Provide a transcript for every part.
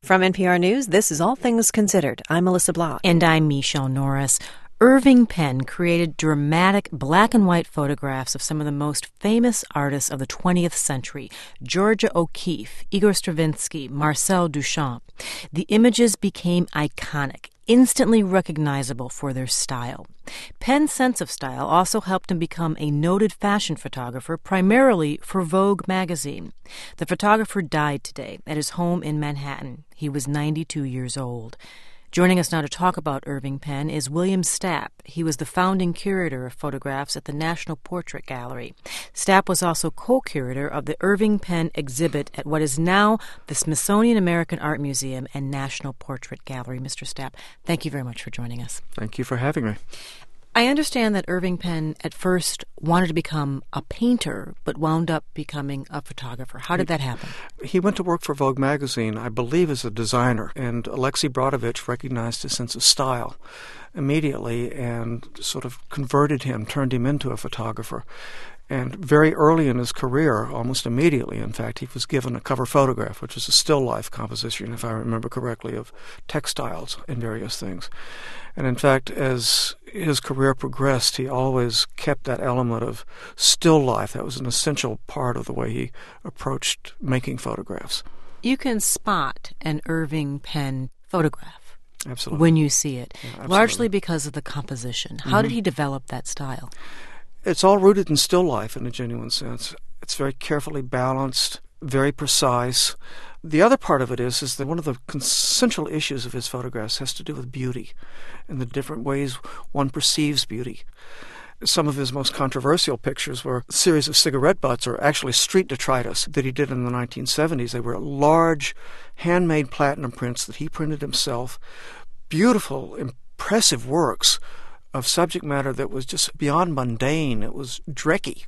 From NPR News, this is All Things Considered. I'm Melissa Block. And I'm Michelle Norris. Irving Penn created dramatic black and white photographs of some of the most famous artists of the 20th century: Georgia O'Keeffe, Igor Stravinsky, Marcel Duchamp. The images became iconic, instantly recognizable for their style. Penn's sense of style also helped him become a noted fashion photographer, primarily for Vogue magazine. The photographer died today at his home in Manhattan. He was 92 years old. Joining us now to talk about Irving Penn is William Stapp. He was the founding curator of photographs at the National Portrait Gallery. Stapp was also co-curator of the Irving Penn exhibit at what is now the Smithsonian American Art Museum and National Portrait Gallery. Mr. Stapp, thank you very much for joining us. Thank you for having me. I understand that Irving Penn at first wanted to become a painter, but wound up becoming a photographer. How did that happen? He went to work for Vogue magazine, I believe, as a designer, and Alexei Brodovich recognized his sense of style immediately and sort of converted him, turned him into a photographer. And very early in his career, almost immediately, in fact, he was given a cover photograph, which was a still life composition, if I remember correctly, of textiles and various things. And in fact, as his career progressed, he always kept that element of still life. That was an essential part of the way he approached making photographs. You can spot an Irving Penn photograph. Absolutely. When you see it, yeah, largely because of the composition. How did he develop that style? It's all rooted in still life in a genuine sense. It's very carefully balanced, very precise. The other part of it is that one of the central issues of his photographs has to do with beauty and the different ways one perceives beauty. Some of his most controversial pictures were a series of cigarette butts, or actually street detritus, that he did in the 1970s. They were large, handmade platinum prints that he printed himself. Beautiful, impressive works of subject matter that was just beyond mundane. It was drecky.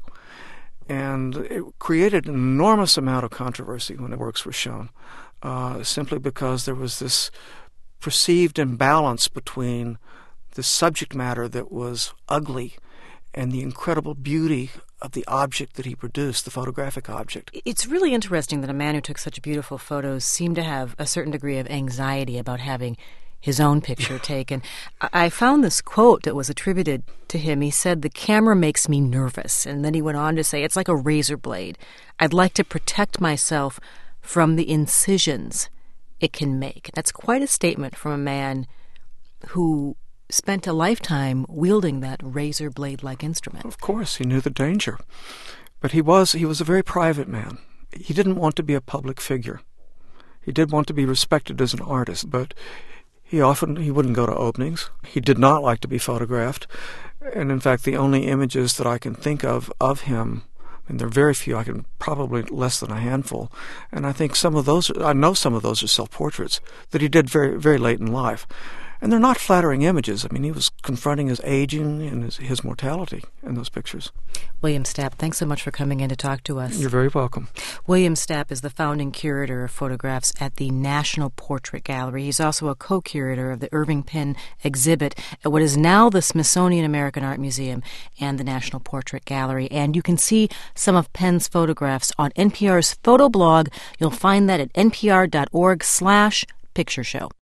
And it created an enormous amount of controversy when the works were shown, simply because there was this perceived imbalance between the subject matter that was ugly and the incredible beauty of the object that he produced, the photographic object. It's really interesting that a man who took such beautiful photos seemed to have a certain degree of anxiety about having his own picture taken. I found this quote that was attributed to him. He said, "The camera makes me nervous." And then he went on to say, "It's like a razor blade. I'd like to protect myself from the incisions it can make." That's quite a statement from a man who spent a lifetime wielding that razor blade-like instrument. Of course, he knew the danger. But he was a very private man. He didn't want to be a public figure. He did want to be respected as an artist, but he wouldn't go to openings. He did not like to be photographed. And in fact, the only images that I can think of him, and there are very few, I can probably less than a handful, and I know some of those are self-portraits that he did very, very late in life. And they're not flattering images. I mean, he was confronting his aging and his mortality in those pictures. William Stapp, thanks so much for coming in to talk to us. You're very welcome. William Stapp is the founding curator of photographs at the National Portrait Gallery. He's also a co-curator of the Irving Penn exhibit at what is now the Smithsonian American Art Museum and the National Portrait Gallery. And you can see some of Penn's photographs on NPR's photo blog. You'll find that at npr.org/picture show.